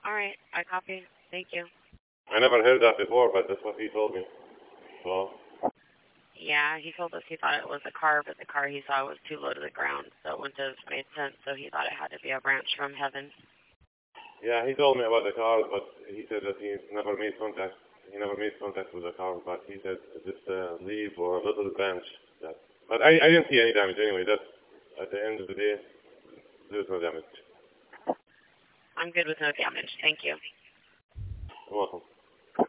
All right, I copy. Thank you. I never heard that before, but that's what he told me. So, Yeah, he told us he thought it was a car, but the car he saw was too low to the ground, so it wouldn't have made sense, so he thought it had to be a branch from heaven. yeah, he told me about the car, but he said that he never made contact. He never made contact with the car, but he said just leave or a little bench. But I didn't see any damage anyway. That's at the end of the day, there's no damage. I'm good with no damage. Thank you. You're welcome.